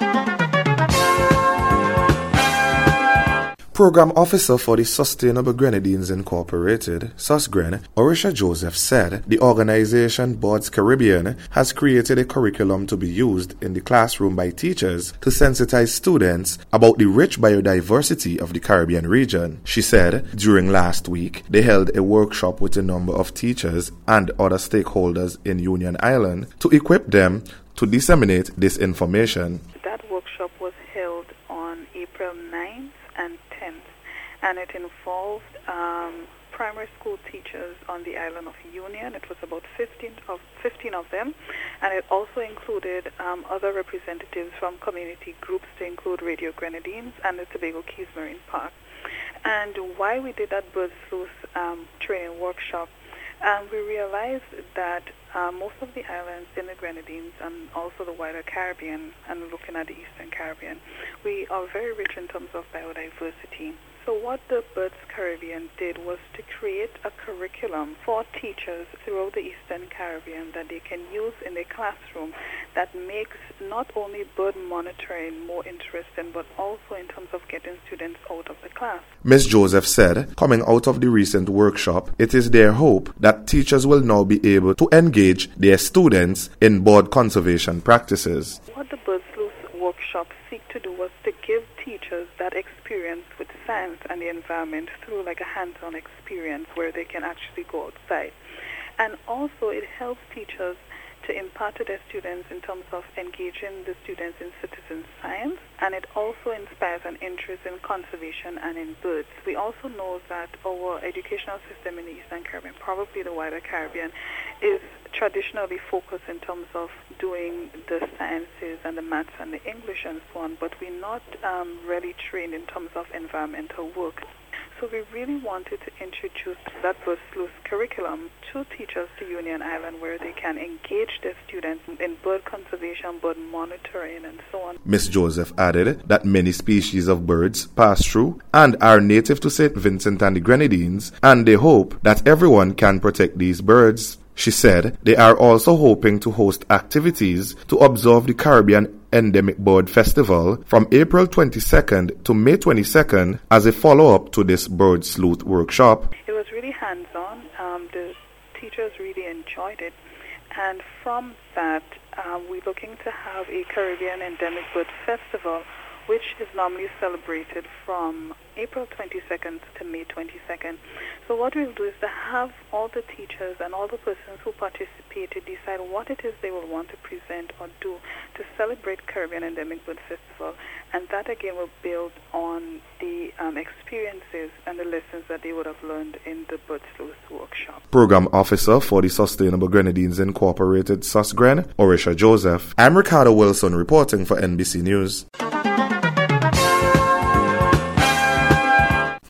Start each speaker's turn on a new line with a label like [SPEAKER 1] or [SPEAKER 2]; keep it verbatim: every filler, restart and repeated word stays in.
[SPEAKER 1] Program Officer for the Sustainable Grenadines Incorporated, SUSGren, Orisha Joseph said the organization Boards Caribbean has created a curriculum to be used in the classroom by teachers to sensitize students about the rich biodiversity of the Caribbean region. She said during last week they held a workshop with a number of teachers and other stakeholders in Union Island to equip them to disseminate this information.
[SPEAKER 2] That workshop was held on April ninth and tenth, and it involved um, primary school teachers on the island of Union. It was about fifteen of, fifteen of them, and it also included um, other representatives from community groups to include Radio Grenadines and the Tobago Keys Marine Park. And why we did that bird sleuth um, training workshop, um, we realized that uh, most of the islands in the Grenadines and also the wider Caribbean, and looking at the Eastern Caribbean, we are very rich in terms of biodiversity. So what the Birds Caribbean did was to create a curriculum for teachers throughout the Eastern Caribbean that they can use in their classroom that makes not only bird monitoring more interesting, but also in terms of getting students out of the class.
[SPEAKER 1] Miz Joseph said, coming out of the recent workshop, it is their hope that teachers will now be able to engage their students in bird conservation practices.
[SPEAKER 2] What the Bird Sleuth workshop seek to do was to give teachers that experience with science and the environment through like a hands-on experience where they can actually go outside. And also it helps teachers to impart to their students in terms of engaging the students in citizen science, and it also inspires an interest in conservation and in birds. We also know that our educational system in the Eastern Caribbean, probably the wider Caribbean, is traditionally focused in terms of doing the sciences and the maths and the English and so on, but we're not um, really trained in terms of environmental work. So we really wanted to introduce that Bird Sleuth curriculum to teachers to Union Island where they can engage their students in bird conservation, bird monitoring, and so on.
[SPEAKER 1] Miz Joseph added that many species of birds pass through and are native to Saint Vincent and the Grenadines, and they hope that everyone can protect these birds. She said they are also hoping to host activities to observe the Caribbean Endemic Bird Festival from April twenty-second to May twenty-second as a follow-up to this Bird Sleuth workshop.
[SPEAKER 2] It was really hands-on. Um, the teachers really enjoyed it. And from that, uh, we're looking to have a Caribbean Endemic Bird Festival, which is normally celebrated from April twenty-second to May twenty-second. So what we'll do is to have all the teachers and all the persons who participated decide what it is they will want to present or do to celebrate Caribbean Endemic Bird Festival, and that again will build on the um, experiences and the lessons that they would have learned in the Bird Sleuth workshop.
[SPEAKER 1] Program Officer for the Sustainable Grenadines Incorporated, SUSGren, Orisha Joseph. I'm Ricardo Wilson reporting for N B C News.